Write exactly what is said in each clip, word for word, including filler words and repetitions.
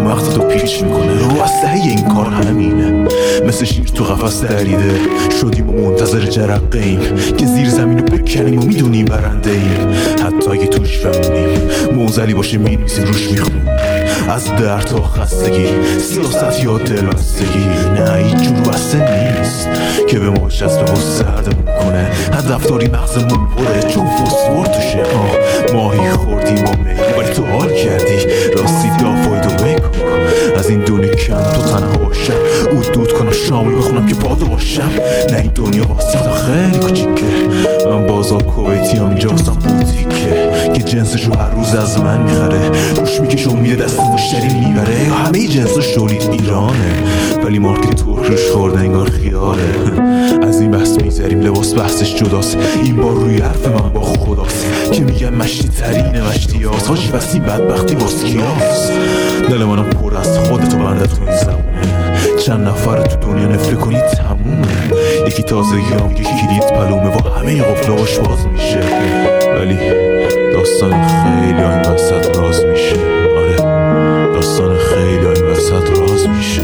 مغز تو پیچ میکنه. رو اسلحه این کار همینه، مثل شیر تو قفس دریده شدیم و منتظر جرقه ایم که زیر زمین رو بکنیم و میدونیم برنده ایم. حتی اگه توش بمونیم موزلی باشه مینویسیم روش میخونیم از درد تا خستگی، سیاست یا دلبستگی. نه هیچ جور بسته نیست که به ما جذب و سردمون کنه. هدفداری مغزمون بره چون فسفر توشه. ماهی خوردیم و میگی ولی تو حال کردی راستی دافایدو بگو از این دنیا کم تو تنها باشم او دود کنم شامل بخونم که بادو باشم. نه این دنیا واسه خیلی کوچیکه، من بازار کویتی هم جاستم بوتیکه که جنسشو هر روز از من میخره روش میکشه و میده دست مشتری میبره. همه جنسش تولید ایرانه ولی مارکت ترک روش خورده انگار خیاله. از این بحث میذاریم لباس بحثش جداست، این بار روی حرف من با خداست که میگن مشتی ترینه مشتی هاست. حاجی بس این بدبختی باز کیاست؟ دل منم پر از خودتو بنده تو این زمونه. چند نفر تو دنیا نفره کنی تمومه. یکی تازگی هم یکی کلید پلومه و همه قفلاش باز میشه ولی داستان خیلی این وسط راز میشه. آره داستان خیلی این وسط راز میشه.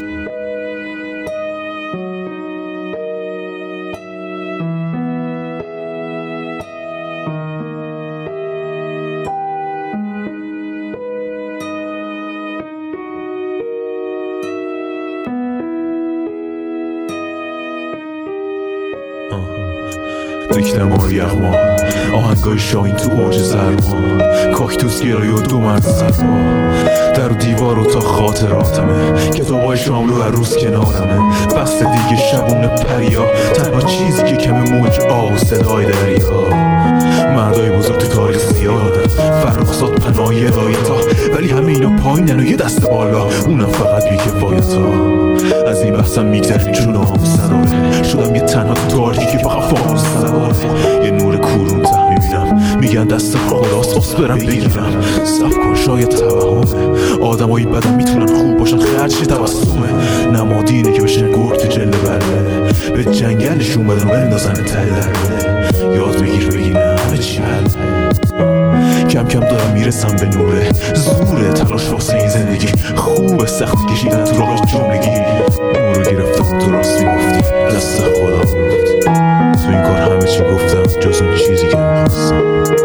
دکتمار یغما آهنگای شاین تو اوج زرما کاکتوس گرایی و دو مرد سرما در دیوار و تا خاطراتمه کتابای شاملو هر روز کنارمه. بسته دیگه شبونه پریا تنها چیزی که کم موج آب و صدای دریا. مردای بزرگ تو تاریخ زیادن فرخزاد پناهی رایتا ولی همه اینا پایینن و یه دست بالا اونم فقط بیکفایتا. از این بحثم میگذریم چون هم سراره شدم یه تنها تو تاریکی که فقط فانوس سواره. یه نور کورون ته میبینم میگن دست خداست باس برم بگیرم. صف کن شاید توهمه آدمایی بدن میتونن خوب باشن خرج تبسمه. نمادی اینه که بشن گرد تو جله بله به جنگلشون بدن و بندازن تله. یاد بگیر بگینه همه چی حله. کم کم دارم میرسم به نوره زوره تلاش واسه این زندگی خوبه سخت کشیدن تو راه جملگی. نورو گرفتم تو راست میگفتی دست خدا بود تو این کار همه چی گفتم جز اون چیزی که میخواستم.